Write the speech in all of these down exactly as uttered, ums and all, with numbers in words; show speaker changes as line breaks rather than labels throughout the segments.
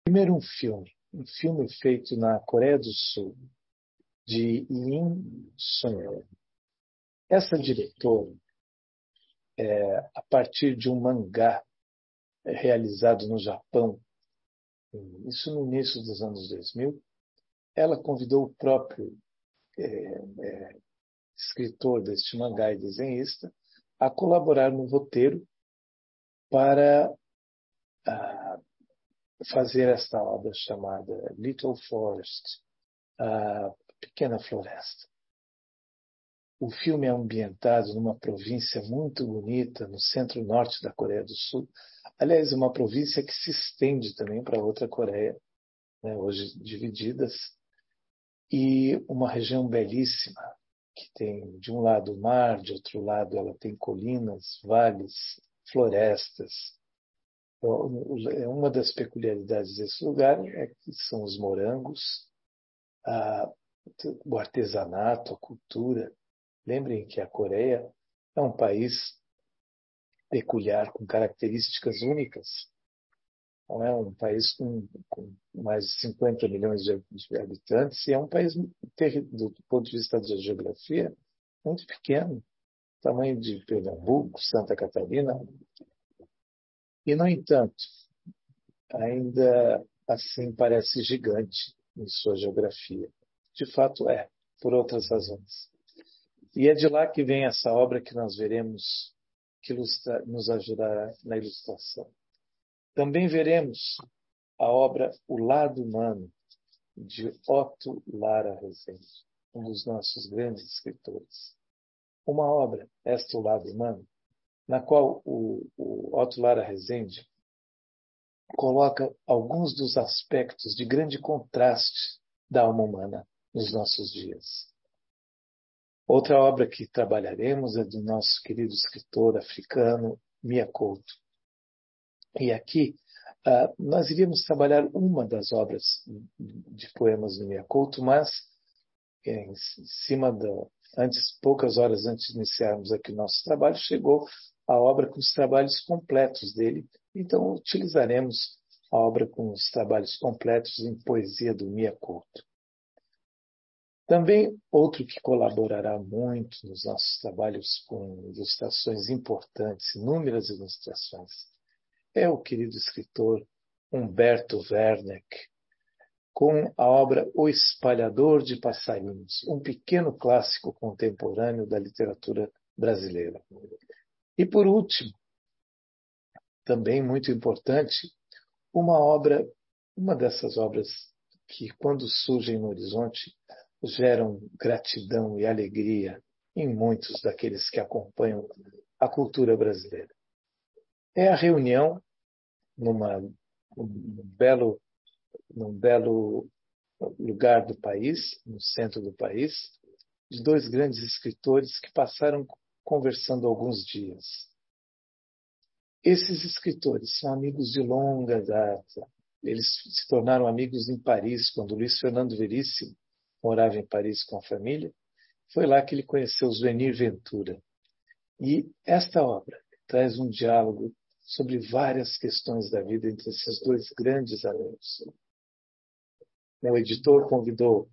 Primeiro um filme, um filme feito na Coreia do Sul, de Lee Sun. Essa diretora, é, a partir de um mangá realizado no Japão, isso no início dos anos dois mil, ela convidou o próprio é, é, escritor deste mangá e desenhista a colaborar no roteiro para a, fazer esta obra chamada Little Forest, a Pequena Floresta. O filme é ambientado numa província muito bonita, no centro-norte da Coreia do Sul. Aliás, uma província que se estende também para outra Coreia, né, hoje divididas. E uma região belíssima, que tem de um lado o mar, de outro lado ela tem colinas, vales, florestas. Uma das peculiaridades desse lugar é que são os morangos, a, o artesanato, a cultura. Lembrem que a Coreia é um país peculiar, com características únicas. Não é um país com, com mais de cinquenta milhões de, de habitantes e é um país, do ponto de vista da geografia, muito pequeno, tamanho de Pernambuco, Santa Catarina. E, no entanto, ainda assim parece gigante em sua geografia. De fato é, por outras razões. E é de lá que vem essa obra que nós veremos, que ilustra, nos ajudará na ilustração. Também veremos a obra O Lado Humano, de Otto Lara Rezende, um dos nossos grandes escritores. Uma obra, esta O Lado Humano, na qual o, o Otto Lara Rezende coloca alguns dos aspectos de grande contraste da alma humana nos nossos dias. Outra obra que trabalharemos é do nosso querido escritor africano Mia Couto. E aqui uh, nós iríamos trabalhar uma das obras de poemas do Mia Couto, mas em cima da, antes, poucas horas antes de iniciarmos aqui o nosso trabalho, chegou a obra com os trabalhos completos dele. Então utilizaremos a obra com os trabalhos completos em poesia do Mia Couto. Também outro que colaborará muito nos nossos trabalhos com ilustrações importantes, inúmeras ilustrações, é o querido escritor Humberto Werneck, com a obra O Espalhador de Passarinhos, um pequeno clássico contemporâneo da literatura brasileira. E, por último, também muito importante, uma obra, uma dessas obras que, quando surgem no horizonte, geram gratidão e alegria em muitos daqueles que acompanham a cultura brasileira. É a reunião numa, num, belo, num belo lugar do país, no centro do país, de dois grandes escritores que passaram conversando alguns dias. Esses escritores são amigos de longa data. Eles se tornaram amigos em Paris, quando Luiz Fernando Veríssimo morava em Paris com a família. Foi lá que ele conheceu Zuenir Ventura. E esta obra traz um diálogo sobre várias questões da vida entre esses dois grandes amigos. O editor convidou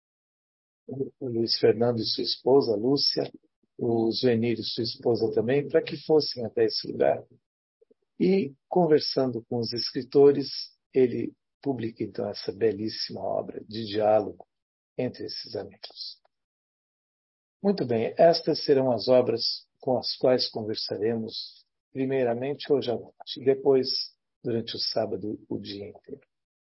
o Luiz Fernando e sua esposa, Lúcia, o Zuenir e sua esposa também, para que fossem até esse lugar. E, conversando com os escritores, ele publica, então, essa belíssima obra de diálogo entre esses amigos. Muito bem, estas serão as obras com as quais conversaremos, primeiramente hoje à noite, e depois, durante o sábado, o dia inteiro.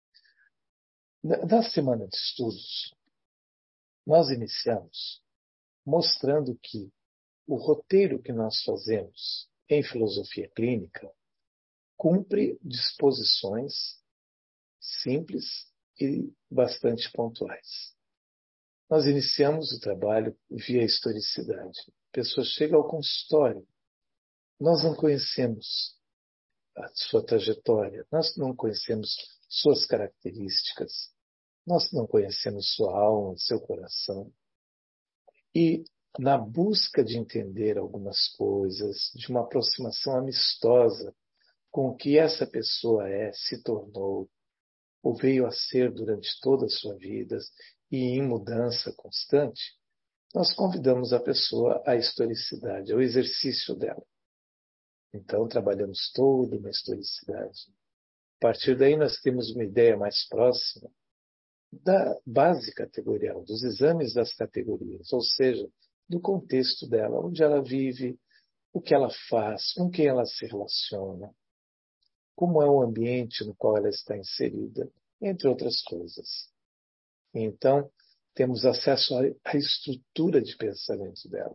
Na semana de estudos, nós iniciamos mostrando que o roteiro que nós fazemos em filosofia clínica cumpre disposições simples e bastante pontuais. Nós iniciamos o trabalho via historicidade. A pessoa chega ao consultório. Nós não conhecemos a sua trajetória, nós não conhecemos suas características, nós não conhecemos sua alma, seu coração. E, na busca de entender algumas coisas, de uma aproximação amistosa com o que essa pessoa é, se tornou, ou veio a ser durante toda a sua vida e em mudança constante, nós convidamos a pessoa à historicidade, ao exercício dela. Então, trabalhamos toda uma historicidade. A partir daí, nós temos uma ideia mais próxima da base categorial, dos exames das categorias, ou seja, do contexto dela, onde ela vive, o que ela faz, com quem ela se relaciona, como é o ambiente no qual ela está inserida, entre outras coisas. Então, temos acesso à estrutura de pensamento dela.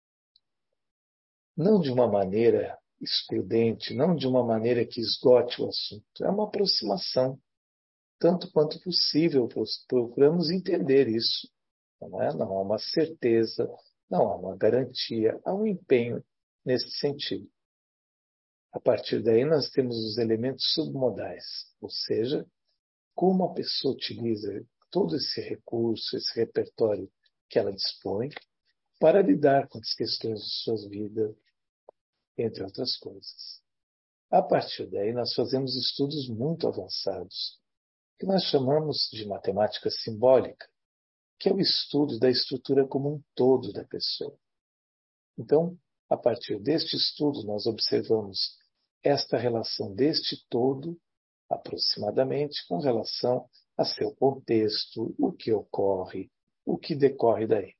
Não de uma maneira excludente, não de uma maneira que esgote o assunto. É uma aproximação, tanto quanto possível, procuramos entender isso. Não é? Não há uma certeza, não há uma garantia, há um empenho nesse sentido. A partir daí, nós temos os elementos submodais, ou seja, como a pessoa utiliza todo esse recurso, esse repertório que ela dispõe para lidar com as questões de sua vida, entre outras coisas. A partir daí, nós fazemos estudos muito avançados, que nós chamamos de matemática simbólica, que é o estudo da estrutura como um todo da pessoa. Então, a partir deste estudo, nós observamos esta relação deste todo, aproximadamente, com relação a seu contexto, o que ocorre, o que decorre daí.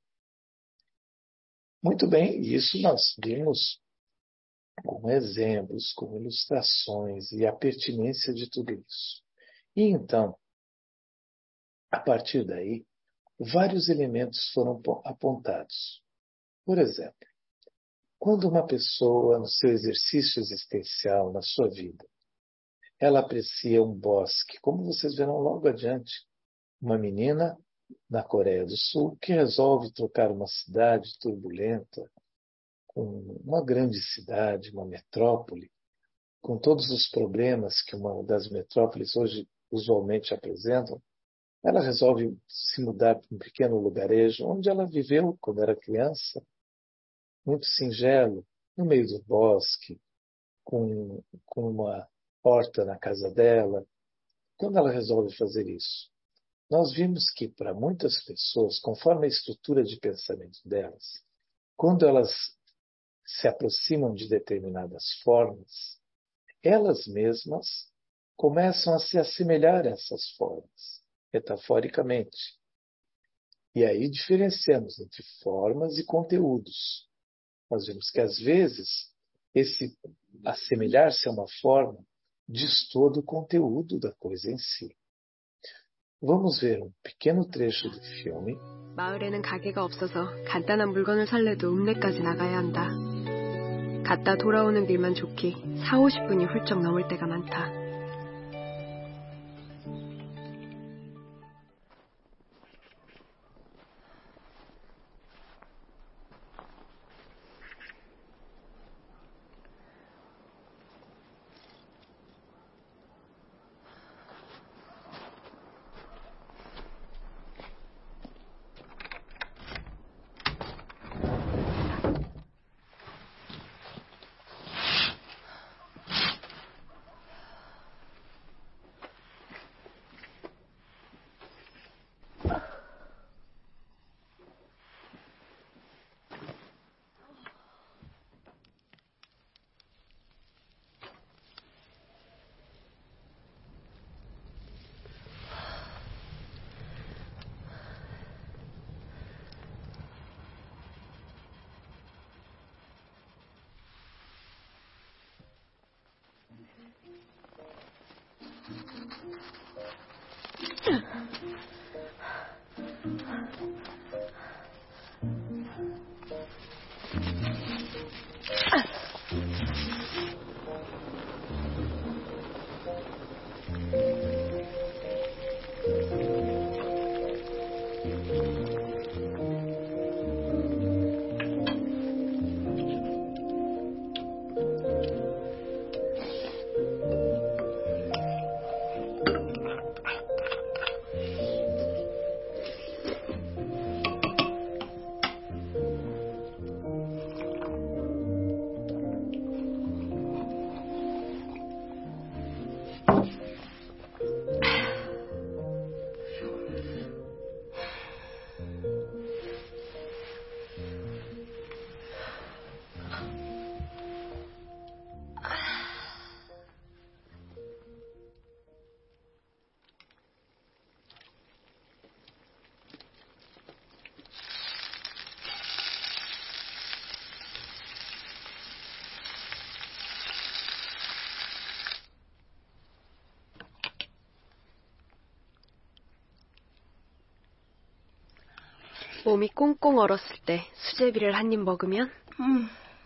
Muito bem, isso nós vimos com exemplos, com ilustrações e a pertinência de tudo isso. E então, a partir daí, vários elementos foram apontados. Por exemplo, quando uma pessoa, no seu exercício existencial, na sua vida, ela aprecia um bosque, como vocês verão logo adiante, uma menina na Coreia do Sul que resolve trocar uma cidade turbulenta com uma grande cidade, uma metrópole, com todos os problemas que uma das metrópoles hoje usualmente apresentam, ela resolve se mudar para um pequeno lugarejo onde ela viveu quando era criança, muito singelo, no meio do bosque, com, com uma horta na casa dela. Quando ela resolve fazer isso, nós vimos que para muitas pessoas, conforme a estrutura de pensamento delas, quando elas se aproximam de determinadas formas, elas mesmas começam a se assemelhar a essas formas, metaforicamente. E aí diferenciamos entre formas e conteúdos. Nós vemos que, às vezes, esse assemelhar-se a uma forma diz todo o conteúdo da coisa em si. Vamos ver um pequeno trecho do filme.
마을에는 가게가 없어서 간단한 물건을 살래도 읍내까지 나가야 한다. 갔다 돌아오는 길만 좋기 사오십 분이 훌쩍 넘을 때가 많다. 몸이 꽁꽁 얼었을 때 수제비를 한 입 먹으면
음.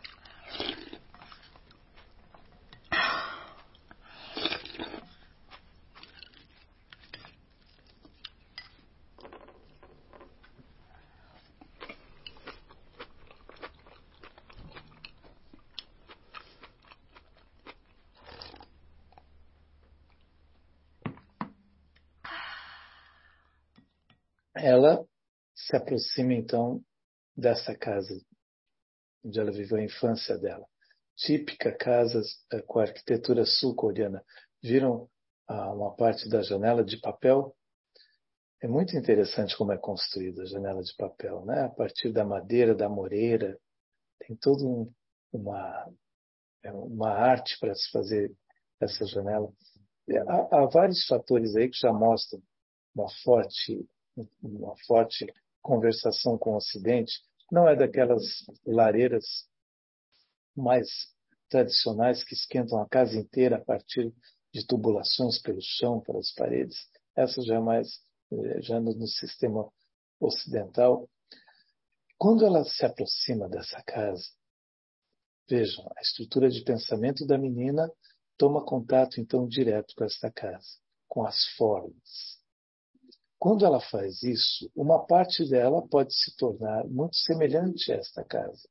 Ela se aproxima, então, dessa casa onde ela viveu a infância dela. Típica casa com a arquitetura sul-coreana. Viram ah, uma parte da janela de papel? É muito interessante como é construída a janela de papel, né? A partir da madeira, da moreira. Tem toda um, uma, uma arte para se fazer essa janela. Há, há vários fatores aí que já mostram uma forte, uma forte conversação com o Ocidente. Não é daquelas lareiras mais tradicionais que esquentam a casa inteira a partir de tubulações pelo chão, pelas paredes. Essa já é mais já no, no sistema ocidental. Quando ela se aproxima dessa casa, vejam, a estrutura de pensamento da menina toma contato, então, direto com esta casa, com as formas. Quando ela faz isso, uma parte dela pode se tornar muito semelhante a esta casa.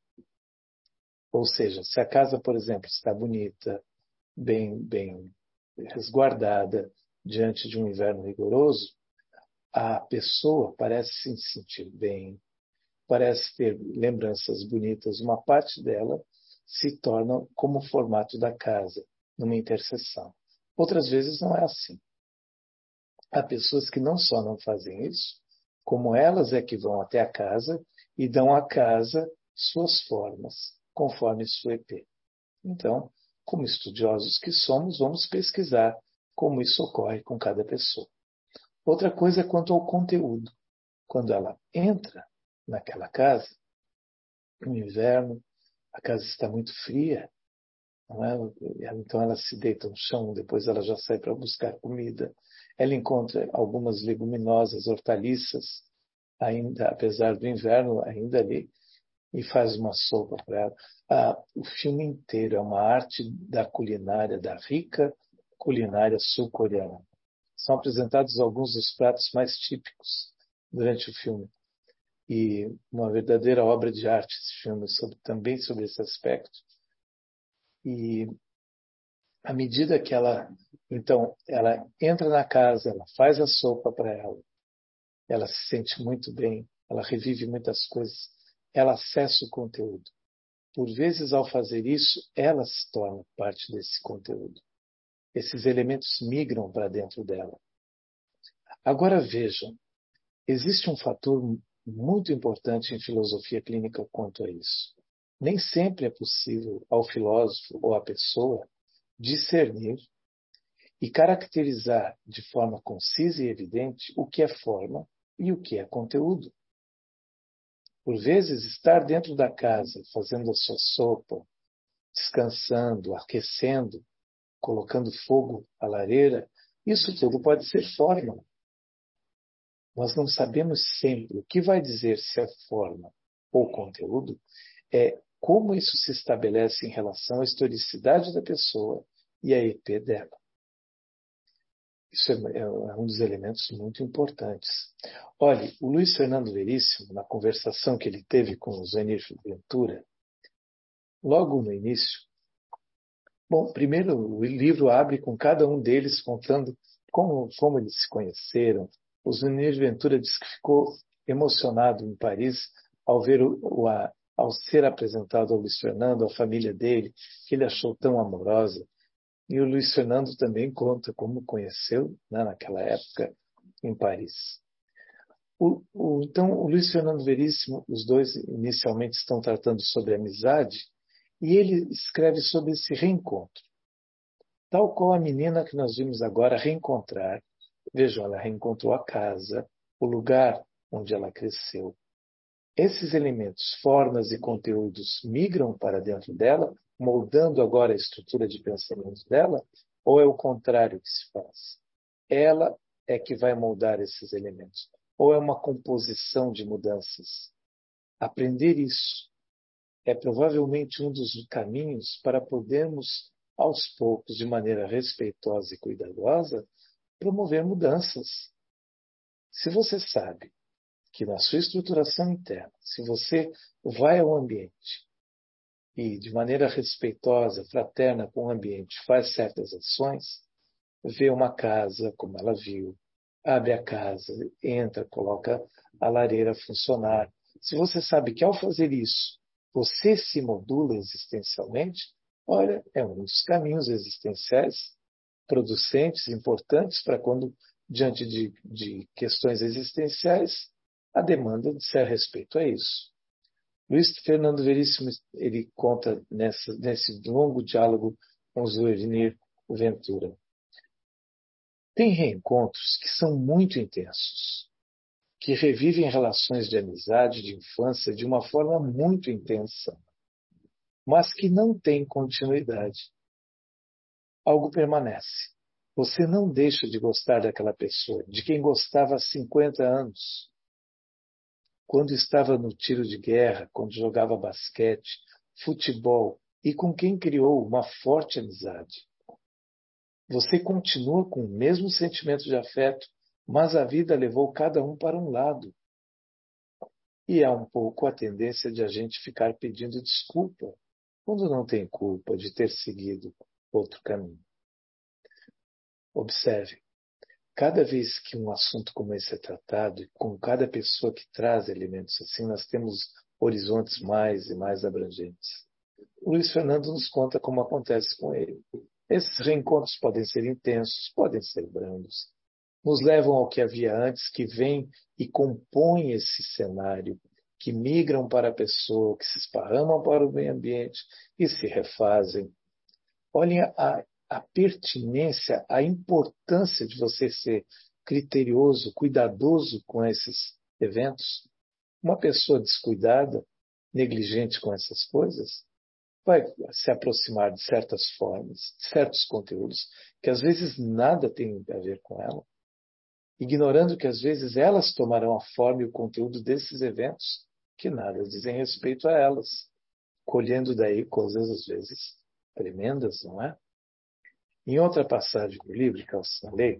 Ou seja, se a casa, por exemplo, está bonita, bem, bem resguardada, diante de um inverno rigoroso, a pessoa parece se sentir bem, parece ter lembranças bonitas. Uma parte dela se torna como o formato da casa, numa interseção. Outras vezes não é assim. Há pessoas que não só não fazem isso, como elas é que vão até a casa e dão à casa suas formas, conforme sua E P. Então, como estudiosos que somos, vamos pesquisar como isso ocorre com cada pessoa. Outra coisa é quanto ao conteúdo. Quando ela entra naquela casa, no inverno, a casa está muito fria, não é? Então ela se deita no chão, depois ela já sai para buscar comida. Ela encontra algumas leguminosas, hortaliças, ainda, apesar do inverno, ainda ali, e faz uma sopa para ela. Ah, o filme inteiro é uma arte da culinária, da rica culinária sul-coreana. São apresentados alguns dos pratos mais típicos durante o filme. E uma verdadeira obra de arte esse filme, sobre, também sobre esse aspecto. E à medida que ela, então, ela entra na casa, ela faz a sopa para ela, ela se sente muito bem, ela revive muitas coisas, ela acessa o conteúdo. Por vezes, ao fazer isso, ela se torna parte desse conteúdo. Esses elementos migram para dentro dela. Agora vejam, existe um fator muito importante em filosofia clínica quanto a isso. Nem sempre é possível ao filósofo ou à pessoa discernir e caracterizar de forma concisa e evidente o que é forma e o que é conteúdo. Por vezes, estar dentro da casa, fazendo a sua sopa, descansando, aquecendo, colocando fogo à lareira, isso tudo pode ser forma. Nós não sabemos sempre o que vai dizer se é forma ou conteúdo, é como isso se estabelece em relação à historicidade da pessoa e à E P dela. Isso é um dos elementos muito importantes. Olhe, o Luiz Fernando Veríssimo, na conversação que ele teve com o Zenir Ventura, logo no início, bom, primeiro o livro abre com cada um deles contando como, como eles se conheceram. O Zenir Ventura disse que ficou emocionado em Paris ao ver o, o a, ao ser apresentado ao Luiz Fernando, a família dele, que ele achou tão amorosa. E o Luiz Fernando também conta como conheceu, né, naquela época, em Paris. O, o, então, o Luiz Fernando Veríssimo, os dois inicialmente estão tratando sobre amizade, e ele escreve sobre esse reencontro. Tal qual a menina que nós vimos agora reencontrar. Vejam, ela reencontrou a casa, o lugar onde ela cresceu. Esses elementos, formas e conteúdos migram para dentro dela, moldando agora a estrutura de pensamento dela, ou é o contrário que se faz? Ela é que vai moldar esses elementos. ou é uma composição de mudanças? Aprender isso é provavelmente um dos caminhos para podermos, aos poucos, de maneira respeitosa e cuidadosa, promover mudanças. Se você sabe que na sua estruturação interna, se você vai ao ambiente e de maneira respeitosa, fraterna com o ambiente, faz certas ações, vê uma casa como ela viu, abre a casa, entra, coloca a lareira a funcionar. Se você sabe que ao fazer isso, você se modula existencialmente, olha, é um dos caminhos existenciais producentes, importantes para quando, diante de, de questões existenciais, a demanda de ser a respeito a isso. Luiz Fernando Veríssimo, ele conta nessa, nesse longo diálogo com Zuenir Ventura. Tem reencontros que são muito intensos, que revivem relações de amizade, de infância, de uma forma muito intensa, mas que não têm continuidade. Algo permanece. Você não deixa de gostar daquela pessoa, de quem gostava há cinquenta anos. Quando estava no tiro de guerra, quando jogava basquete, futebol e com quem criou uma forte amizade. Você continua com o mesmo sentimento de afeto, mas a vida levou cada um para um lado. E há um pouco a tendência de a gente ficar pedindo desculpa, quando não tem culpa de ter seguido outro caminho. Observe, cada vez que um assunto como esse é tratado, e com cada pessoa que traz elementos assim, nós temos horizontes mais e mais abrangentes. O Luiz Fernando nos conta como acontece com ele. Esses reencontros podem ser intensos, podem ser brandos. Nos levam ao que havia antes, que vem e compõe esse cenário, que migram para a pessoa, que se esparramam para o meio ambiente e se refazem. Olhem a, a pertinência, a importância de você ser criterioso, cuidadoso com esses eventos. Uma pessoa descuidada, negligente com essas coisas, vai se aproximar de certas formas, de certos conteúdos, que às vezes nada tem a ver com ela, ignorando que às vezes elas tomarão a forma e o conteúdo desses eventos, que nada dizem respeito a elas, colhendo daí coisas às vezes tremendas, não é? Em outra passagem do livro que eu assinalei,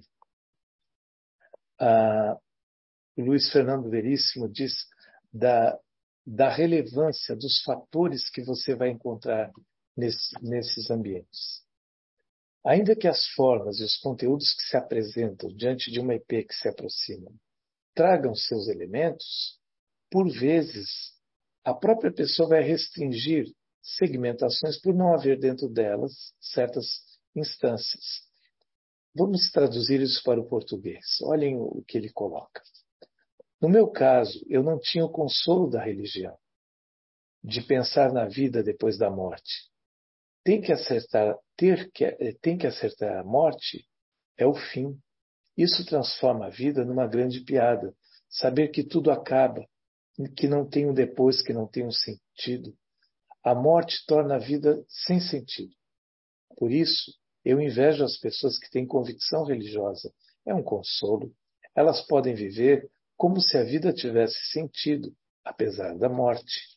a Luiz Fernando Veríssimo diz da, da relevância dos fatores que você vai encontrar nesse, nesses ambientes. Ainda que as formas e os conteúdos que se apresentam diante de uma E P que se aproxima tragam seus elementos, por vezes a própria pessoa vai restringir segmentações por não haver dentro delas certas instâncias. Vamos traduzir isso para o português. Olhem o que ele coloca. No meu caso, eu não tinha o consolo da religião, de pensar na vida depois da morte. Tem que acertar, ter que, tem que acertar a morte é o fim. Isso transforma a vida numa grande piada. Saber que tudo acaba, que não tem um depois, que não tem um sentido. A morte torna a vida sem sentido. Por isso, eu invejo as pessoas que têm convicção religiosa. É um consolo. Elas podem viver como se a vida tivesse sentido, apesar da morte.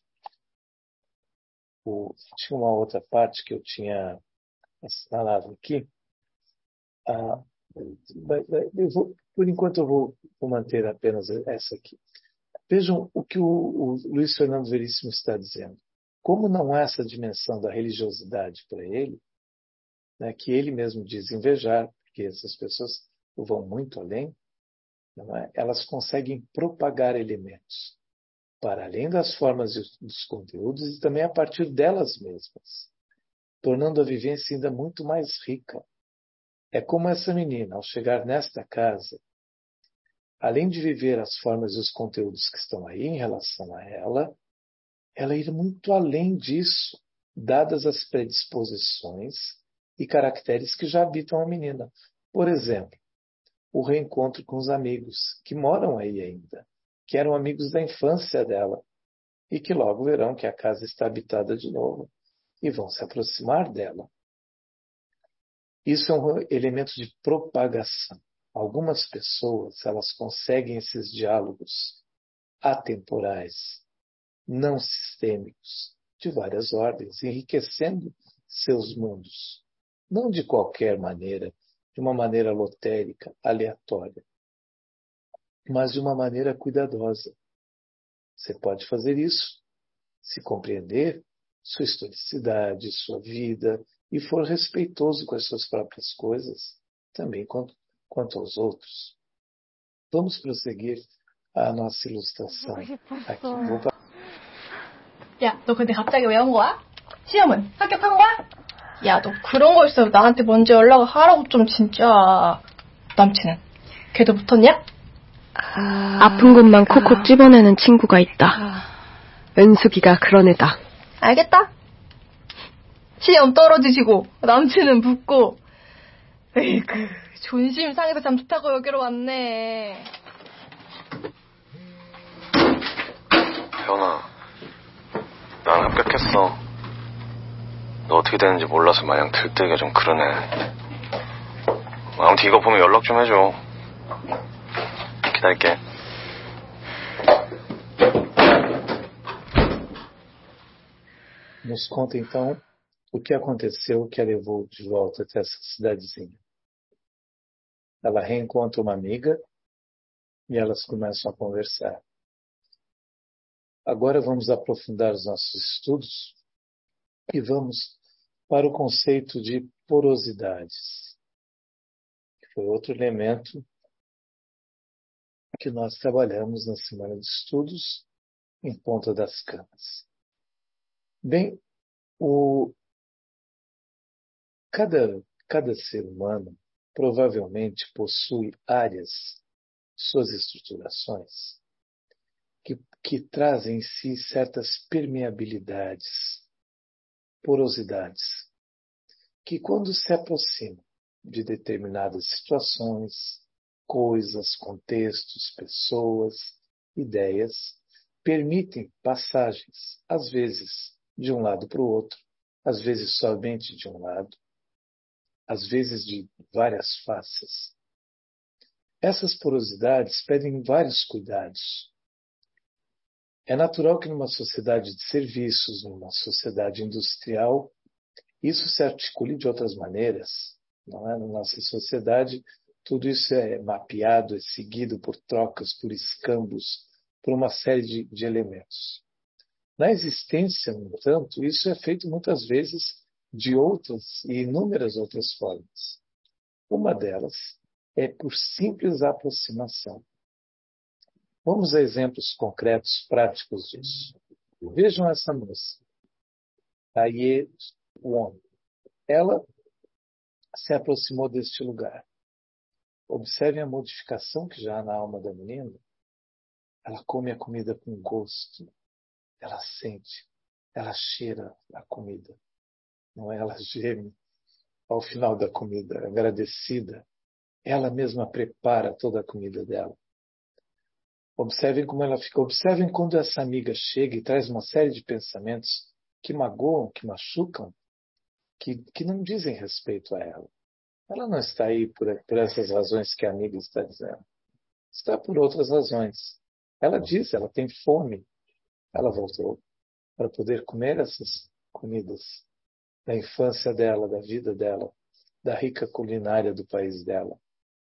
O, tinha uma outra parte que eu tinha assinalado aqui. Ah, eu vou, por enquanto eu vou, vou manter apenas essa aqui. Vejam o que o, o Luiz Fernando Veríssimo está dizendo. Como não há essa dimensão da religiosidade para ele, né, que ele mesmo diz invejar, porque essas pessoas vão muito além, não é? Elas conseguem propagar elementos para além das formas e dos conteúdos e também a partir delas mesmas, tornando a vivência ainda muito mais rica. É como essa menina, ao chegar nesta casa, além de viver as formas e os conteúdos que estão aí em relação a ela, ela ir muito além disso, dadas as predisposições e caracteres que já habitam a menina. Por exemplo, o reencontro com os amigos, que moram aí ainda, que eram amigos da infância dela, e que logo verão que a casa está habitada de novo e vão se aproximar dela. Isso é um elemento de propagação. Algumas pessoas, elas conseguem esses diálogos atemporais, não sistêmicos, de várias ordens, enriquecendo seus mundos. Não de qualquer maneira, de uma maneira lotérica, aleatória, mas de uma maneira cuidadosa. Você pode fazer isso se compreender sua historicidade, sua vida, e for respeitoso com as suas próprias coisas, também quanto, quanto aos outros. Vamos prosseguir a nossa ilustração aqui. Vou...
야, 너 근데 갑자기 왜 온 거야? 시험은 합격한 거야? 야, 너 그런 거 있어도 나한테 먼저 연락을 하라고 좀 진짜. 남친은? 걔도 붙었냐?
아... 아픈 곳만 콕콕 찝어내는 친구가 있다. 은숙이가 그런 애다.
알겠다. 시험 떨어지시고 남친은 붙고. 에이그, 존심 상해서 참 좋다고 여기로 왔네.
혜원아, 난 합격했어. 너 어떻게 되는지 몰라서 마냥 들뜨기가 좀 그러네. 아무튼 이거 보면 연락 좀 해줘. 기다릴게.
Nos conta então o que aconteceu que a levou de volta até essa cidadezinha. Ela reencontra uma amiga e elas começam a conversar. Agora vamos aprofundar os nossos estudos e vamos para o conceito de porosidades, que foi outro elemento que nós trabalhamos na semana de estudos em Ponta das Camas. Bem, o, cada, cada ser humano provavelmente possui áreas, suas estruturações, que, que trazem em si certas permeabilidades, porosidades, que quando se aproximam de determinadas situações, coisas, contextos, pessoas, ideias, permitem passagens, às vezes de um lado para o outro, às vezes somente de um lado, às vezes de várias faces. Essas porosidades pedem vários cuidados. É natural que numa sociedade de serviços, numa sociedade industrial, isso se articule de outras maneiras. Não é? Na nossa sociedade, tudo isso é mapeado, é seguido por trocas, por escambos, por uma série de, de elementos. Na existência, no entanto, isso é feito muitas vezes de outras e inúmeras outras formas. Uma delas é por simples aproximação. Vamos a exemplos concretos, práticos disso. Vejam essa moça, a Ye Won. Ela se aproximou deste lugar. Observem a modificação que já há na alma da menina. Ela come a comida com gosto. Ela sente, ela cheira a comida. Não é? Ela geme ao final da comida, agradecida. Ela mesma prepara toda a comida dela. Observem como ela fica. Observem quando essa amiga chega e traz uma série de pensamentos que magoam, que machucam, que, que não dizem respeito a ela. Ela não está aí por, por essas razões que a amiga está dizendo. Está por outras razões. Ela diz, ela tem fome. Ela voltou para poder comer essas comidas da infância dela, da vida dela, da rica culinária do país dela.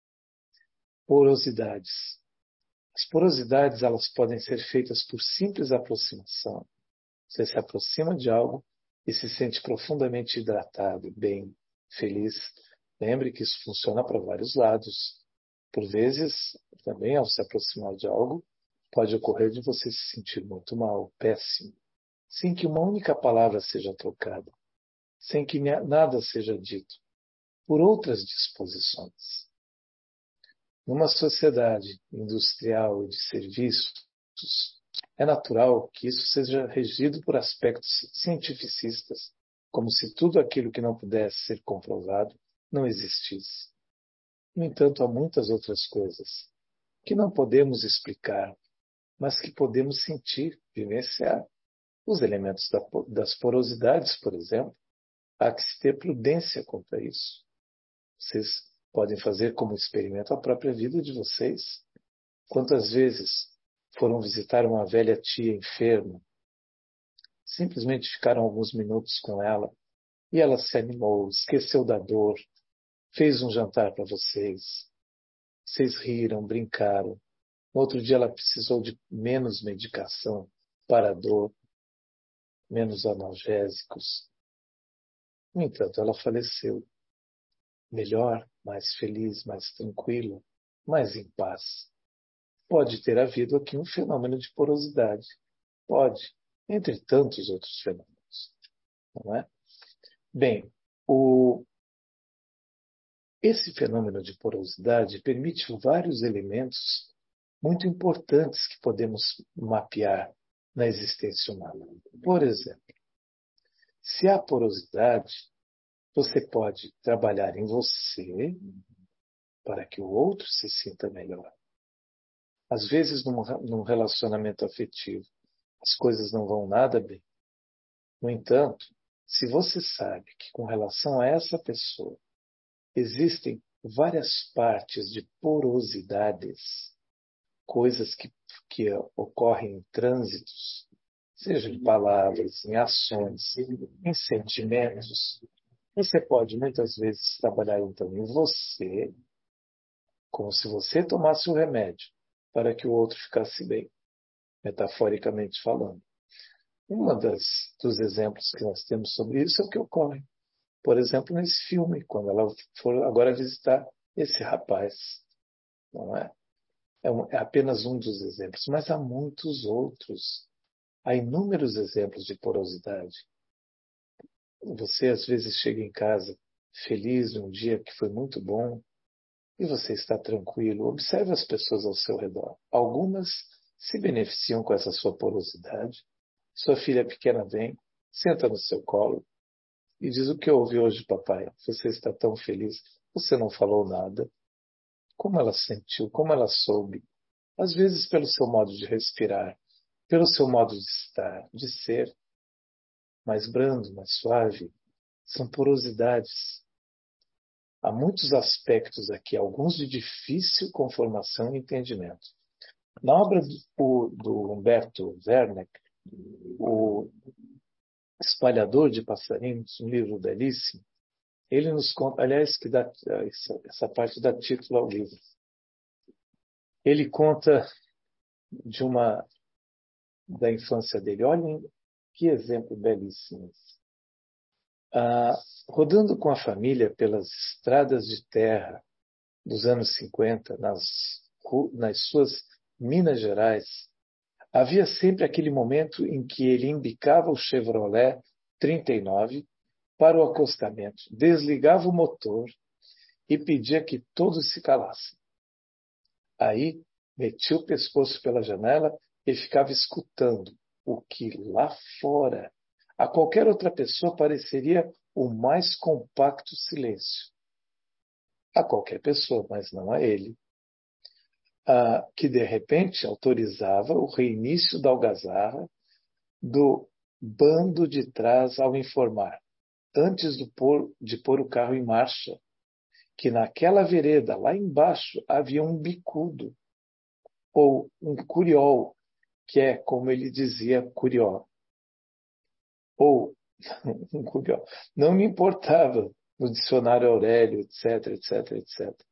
Porosidades. As porosidades, elas podem ser feitas por simples aproximação. Você se aproxima de algo e se sente profundamente hidratado, bem, feliz. Lembre que isso funciona para vários lados. Por vezes, também ao se aproximar de algo, pode ocorrer de você se sentir muito mal, péssimo, sem que uma única palavra seja trocada, sem que nada seja dito, por outras disposições. Numa sociedade industrial e de serviços, é natural que isso seja regido por aspectos cientificistas, como se tudo aquilo que não pudesse ser comprovado não existisse. No entanto, há muitas outras coisas que não podemos explicar, mas que podemos sentir, vivenciar. Os elementos das porosidades, por exemplo, há que se ter prudência quanto a isso. Vocês Podem fazer como experimento a própria vida de vocês. Quantas vezes foram visitar uma velha tia enferma, simplesmente ficaram alguns minutos com ela e ela se animou, esqueceu da dor, fez um jantar para vocês. Vocês riram, brincaram. No outro dia ela precisou de menos medicação para a dor, menos analgésicos. No entanto, ela faleceu. Melhor, mais feliz, mais tranquila, mais em paz. Pode ter havido aqui um fenômeno de porosidade. Pode, entre tantos outros fenômenos. Não é? Bem, o... esse fenômeno de porosidade permite vários elementos muito importantes que podemos mapear na existência humana. Por exemplo, se há porosidade, você pode trabalhar em você para que o outro se sinta melhor. Às vezes, num, num relacionamento afetivo, as coisas não vão nada bem. No entanto, se você sabe que com relação a essa pessoa existem várias partes de porosidades, coisas que, que ocorrem em trânsitos, seja em palavras, em ações, em sentimentos, você pode muitas vezes trabalhar então em você, como se você tomasse o remédio para que o outro ficasse bem, metaforicamente falando. Um dos exemplos que nós temos sobre isso é o que ocorre, por exemplo, nesse filme, quando ela for agora visitar esse rapaz. Não é? É, um, é apenas um dos exemplos, mas há muitos outros. Há inúmeros exemplos de porosidade. Você às vezes chega em casa feliz um dia que foi muito bom e você está tranquilo. Observe as pessoas ao seu redor. Algumas se beneficiam com essa sua porosidade. Sua filha pequena vem, senta no seu colo e diz: o que houve hoje, papai? Você está tão feliz. Você não falou nada. Como ela sentiu, como ela soube. Às vezes pelo seu modo de respirar, pelo seu modo de estar, de ser, mais brando, mais suave. São porosidades. Há muitos aspectos aqui, alguns de difícil conformação e entendimento. Na obra do, do Humberto Werneck, O Espalhador de Passarinhos, um livro belíssimo, ele nos conta, aliás, que dá, essa, essa parte dá título ao livro. Ele conta de uma da infância dele. Olhem que exemplo belíssimo. Ah, rodando com a família pelas estradas de terra dos anos cinquenta, nas, nas suas Minas Gerais, havia sempre aquele momento em que ele embicava o Chevrolet trinta e nove para o acostamento, desligava o motor e pedia que todos se calassem. Aí, metia o pescoço pela janela e ficava escutando o que lá fora a qualquer outra pessoa pareceria o mais compacto silêncio. A qualquer pessoa, mas não a ele. Ah, que de repente autorizava o reinício da algazarra do bando de trás ao informar, antes do pôr, de pôr o carro em marcha, que naquela vereda lá embaixo havia um bicudo, ou um curiol, que é como ele dizia curió. Ou um curió. Não me importava no dicionário Aurélio, etc, etc, etcétera.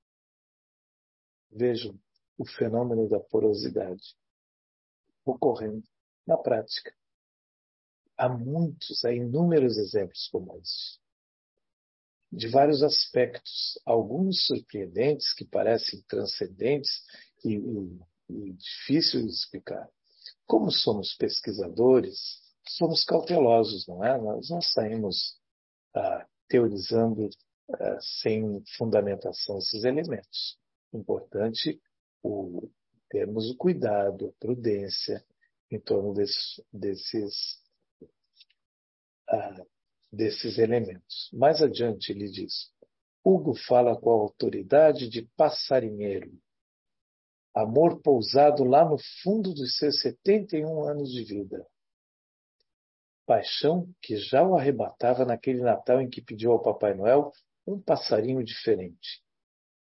Vejam o fenômeno da porosidade ocorrendo na prática. Há muitos, há inúmeros exemplos como esse. De vários aspectos, alguns surpreendentes que parecem transcendentes e, e, e difíceis de explicar. Como somos pesquisadores, somos cautelosos, não é? Nós não saímos ah, teorizando ah, sem fundamentação esses elementos. Importante o, termos o cuidado, a prudência em torno desse, desses, ah, desses elementos. Mais adiante ele diz: Hugo fala com a autoridade de passarinheiro. Amor pousado lá no fundo dos seus setenta e um anos de vida. Paixão que já o arrebatava naquele Natal em que pediu ao Papai Noel um passarinho diferente.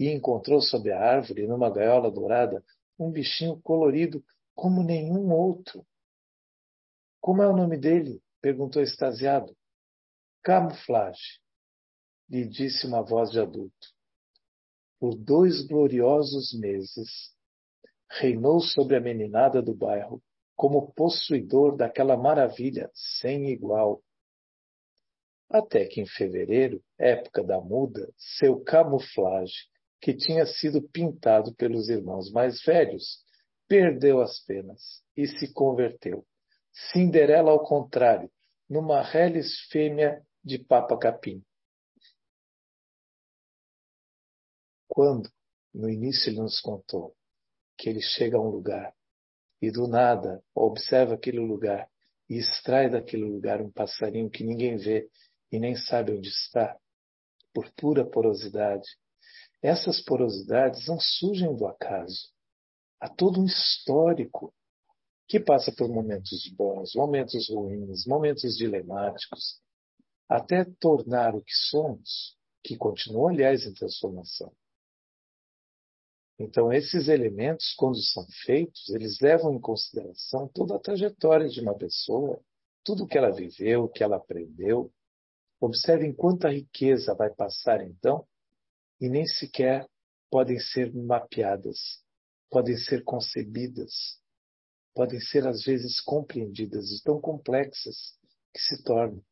e encontrou sob a árvore, numa gaiola dourada, um bichinho colorido como nenhum outro. Como é o nome dele? Perguntou extasiado. Camuflage, lhe disse uma voz de adulto. Por dois gloriosos meses, reinou sobre a meninada do bairro como possuidor daquela maravilha sem igual. Até que em fevereiro, época da muda, seu camuflage, que tinha sido pintado pelos irmãos mais velhos, perdeu as penas e se converteu, Cinderela ao contrário, numa reles fêmea de papa capim. Quando, no início, ele nos contou que ele chega a um lugar e do nada observa aquele lugar e extrai daquele lugar um passarinho que ninguém vê e nem sabe onde está, por pura porosidade. Essas porosidades não surgem do acaso. Há todo um histórico que passa por momentos bons, momentos ruins, momentos dilemáticos, até tornar o que somos, que continua, aliás, em transformação. Então, esses elementos, quando são feitos, eles levam em consideração toda a trajetória de uma pessoa, tudo que ela viveu, que ela aprendeu. Observem quanta riqueza vai passar, então, e nem sequer podem ser mapeadas, podem ser concebidas, podem ser, às vezes, compreendidas, e tão complexas que se tornam.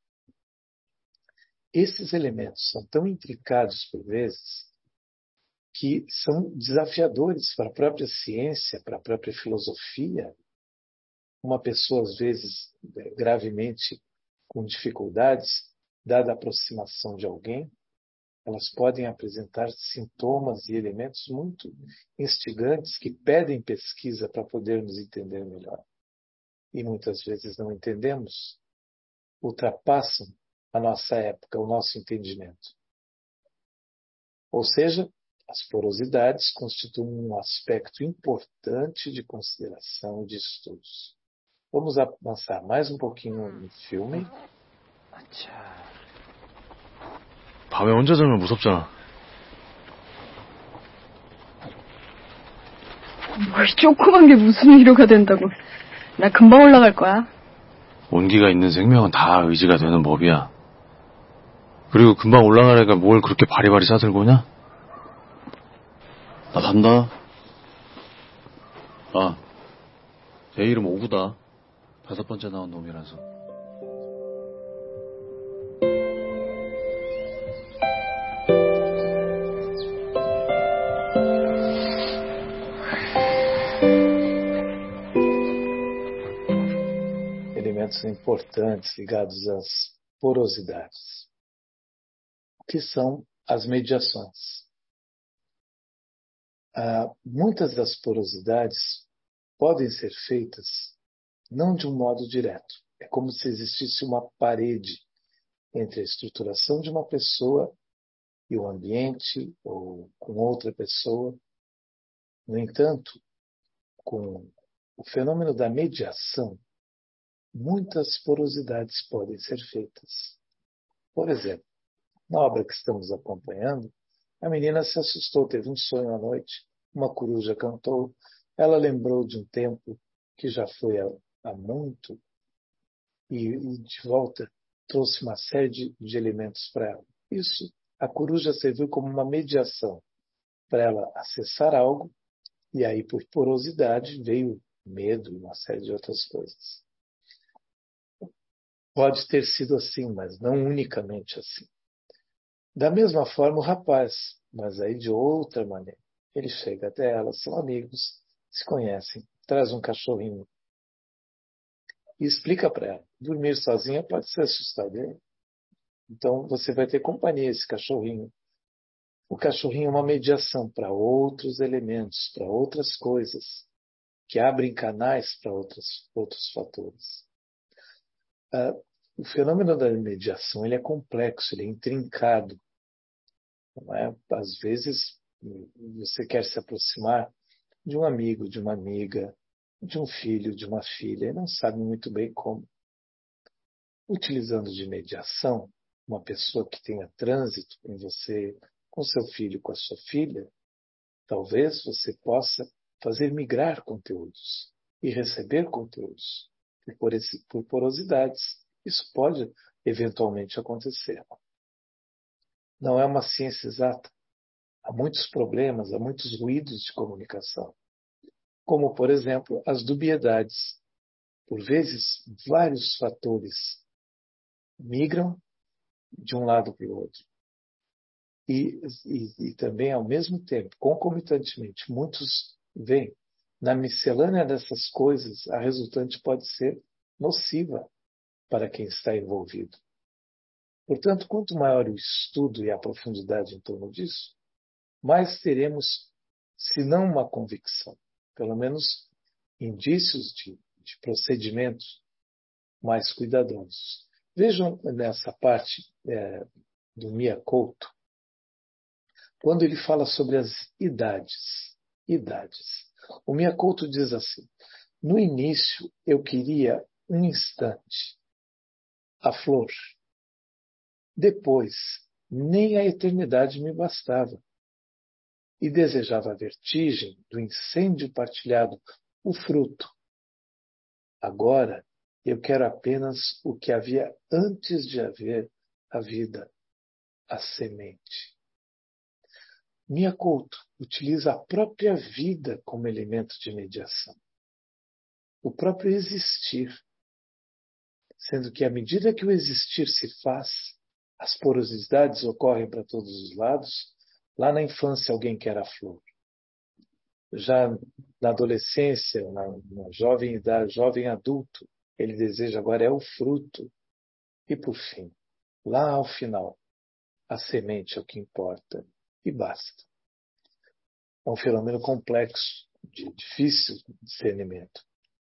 Esses elementos são tão intricados, por vezes, que são desafiadores para a própria ciência, para a própria filosofia. Uma pessoa, às vezes, gravemente com dificuldades, dada a aproximação de alguém, elas podem apresentar sintomas e elementos muito instigantes que pedem pesquisa para podermos entender melhor. E muitas vezes não entendemos, ultrapassam a nossa época, o nosso entendimento. Ou seja, as porosidades constituem um aspecto importante de consideração e de estudos. Vamos avançar mais um pouquinho no filme.
밤에 혼자 자면 무섭잖아.
뭘 조그만 게 무슨 위로가 된다고. 나 금방 올라갈 거야.
온기가 있는 생명은 다 의지가 되는 법이야. 그리고 금방 올라갈 애가 뭘 그렇게 바리바리 싸들고 오냐? 나 간다. 아, 제 이름 오구다. 다섯 번째 나온 놈이라서.
Elementos importantes ligados às porosidades, que são as mediações. Ah, muitas das porosidades podem ser feitas não de um modo direto. É como se existisse uma parede entre a estruturação de uma pessoa e o ambiente, ou com outra pessoa. No entanto, com o fenômeno da mediação, muitas porosidades podem ser feitas. Por exemplo, na obra que estamos acompanhando, a menina se assustou, teve um sonho à noite, uma coruja cantou, ela lembrou de um tempo que já foi há, há muito e, e de volta trouxe uma série de, de elementos para ela. Isso, a coruja serviu como uma mediação para ela acessar algo e aí por porosidade veio medo e uma série de outras coisas. Pode ter sido assim, mas não unicamente assim. Da mesma forma o rapaz, mas aí de outra maneira. Ele chega até ela, são amigos, se conhecem, traz um cachorrinho e explica para ela. Dormir sozinha pode ser assustador. Então você vai ter companhia, esse cachorrinho. O cachorrinho é uma mediação para outros elementos, para outras coisas, que abrem canais para outros, outros fatores. Ah, o fenômeno da mediação ele é complexo, ele é intrincado. Não é? Às vezes, você quer se aproximar de um amigo, de uma amiga, de um filho, de uma filha, e não sabe muito bem como. Utilizando de mediação, uma pessoa que tenha trânsito com você, com seu filho, com a sua filha, Talvez você possa fazer migrar conteúdos e receber conteúdos por, esse, por porosidades. Isso pode eventualmente acontecer. Não é uma ciência exata. Há muitos problemas, há muitos ruídos de comunicação. Como, por exemplo, as dubiedades. Por vezes, vários fatores migram de um lado para o outro. E, e, e também, ao mesmo tempo, concomitantemente, muitos vêm. Na miscelânea dessas coisas, a resultante pode ser nociva para quem está envolvido. Portanto, quanto maior o estudo e a profundidade em torno disso, mais teremos, se não uma convicção, pelo menos indícios de, de procedimentos mais cuidadosos. Vejam nessa parte é, do Mia Couto, quando ele fala sobre as idades. Idades. O Mia Couto diz assim: no início eu queria um instante, a flor. Depois, nem a eternidade me bastava. E desejava a vertigem do incêndio partilhado, o fruto. Agora eu quero apenas o que havia antes de haver a vida, a semente. Mia Couto utiliza a própria vida como elemento de mediação. O próprio existir. Sendo que à medida que o existir se faz, as porosidades ocorrem para todos os lados. Lá na infância alguém quer a flor. Já na adolescência, na, na jovem idade, jovem adulto, ele deseja agora é o fruto. E por fim, lá ao final, a semente é o que importa. E basta. É um fenômeno complexo, de difícil discernimento.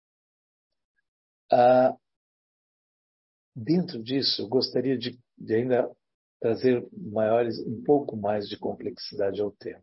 Ah, dentro disso, eu gostaria de, de ainda trazer maiores, um pouco mais de complexidade ao tema.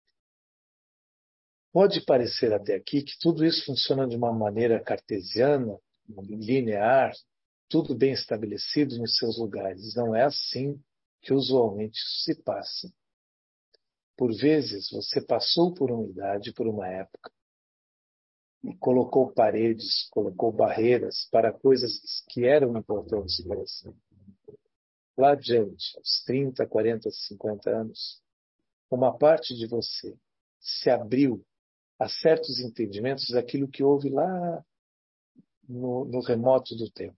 Pode parecer até aqui que tudo isso funciona de uma maneira cartesiana, linear, tudo bem estabelecido nos seus lugares. Não é assim que usualmente se passa. Por vezes, você passou por uma idade, por uma época, e colocou paredes, colocou barreiras para coisas que eram importantes para você. Lá adiante, aos trinta, quarenta, cinquenta anos, uma parte de você se abriu a certos entendimentos daquilo que houve lá no, no remoto do tempo.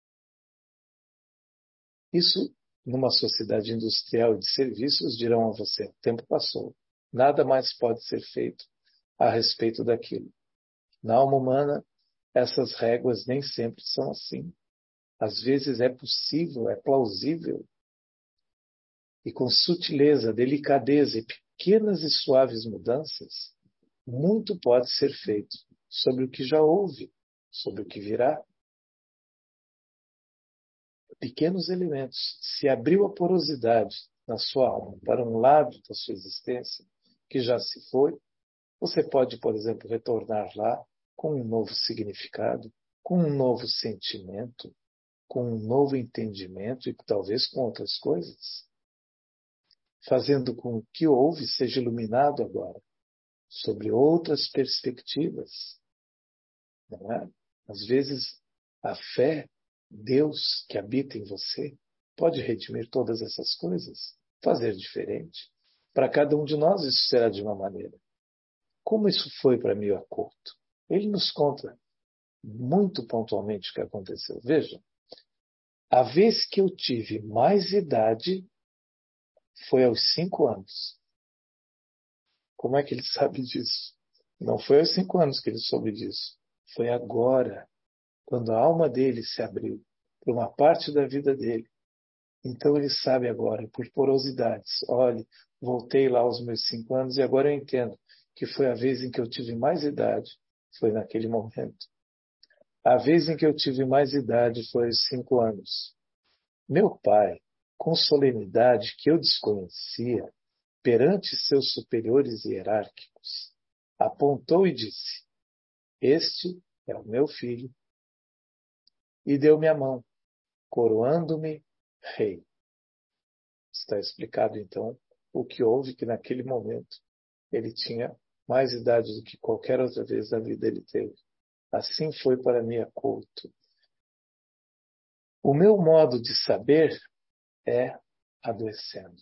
Isso, numa sociedade industrial e de serviços, dirão a você: o tempo passou, nada mais pode ser feito a respeito daquilo. Na alma humana, essas réguas nem sempre são assim. Às vezes é possível, é plausível, e com sutileza, delicadeza e pequenas e suaves mudanças, muito pode ser feito sobre o que já houve, sobre o que virá. Pequenos elementos. Se abriu a porosidade na sua alma para um lado da sua existência, que já se foi, você pode, por exemplo, retornar lá com um novo significado, com um novo sentimento, com um novo entendimento e talvez com outras coisas, fazendo com que o que houve seja iluminado agora, sobre outras perspectivas. Não é? Às vezes, a fé, Deus que habita em você, pode redimir todas essas coisas, fazer diferente. Para cada um de nós isso será de uma maneira. Como isso foi para Mia Couto? Ele nos conta muito pontualmente o que aconteceu. Veja, a vez que eu tive mais idade foi aos cinco anos. Como é que ele sabe disso? Não foi aos cinco anos que ele soube disso. Foi agora, quando a alma dele se abriu para uma parte da vida dele. Então ele sabe agora, por porosidades. Olhe, voltei lá aos meus cinco anos e agora eu entendo que foi a vez em que eu tive mais idade. Foi naquele momento. A vez em que eu tive mais idade foi aos cinco anos. Meu pai, com solenidade que eu desconhecia, perante seus superiores hierárquicos, apontou e disse: este é o meu filho. E deu-me a mão, coroando-me rei. Está explicado, então, o que houve que naquele momento Ele tinha mais idade do que qualquer outra vez na vida ele teve. Assim foi para Mia Couto. O meu modo de saber é adoecendo.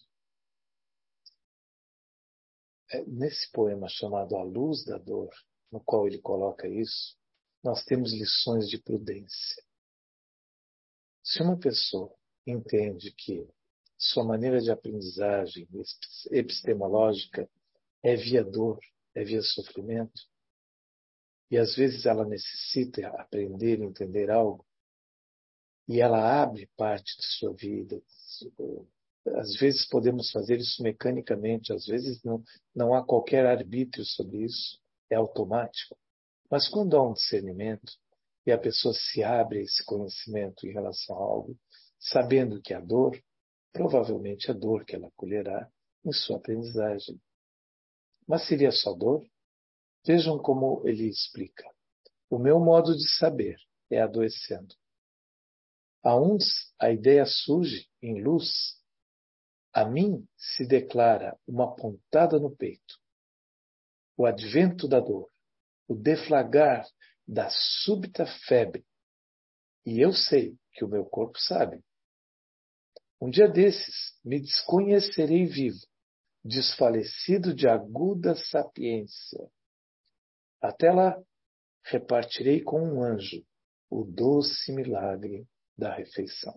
É, nesse poema chamado A Luz da Dor, no qual ele coloca isso, nós temos lições de prudência. Se uma pessoa entende que sua maneira de aprendizagem epistemológica é via dor, é via sofrimento, e às vezes ela necessita aprender e entender algo, e ela abre parte de sua vida. Às vezes podemos fazer isso mecanicamente, às vezes não, não há qualquer arbítrio sobre isso, é automático. Mas quando há um discernimento, e a pessoa se abre a esse conhecimento em relação a algo, sabendo que a dor, provavelmente a dor que ela colherá em sua aprendizagem. Mas seria só dor? Vejam como ele explica. O meu modo de saber é adoecendo. A uns a ideia surge em luz, a mim se declara uma pontada no peito. O advento da dor, o deflagrar da súbita febre. E eu sei que o meu corpo sabe. Um dia desses me desconhecerei vivo, desfalecido de aguda sapiência. Até lá, repartirei com um anjo o doce milagre da refeição.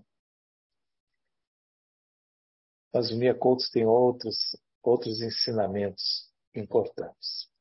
Mas o Mia Couto tem outros, outros ensinamentos importantes.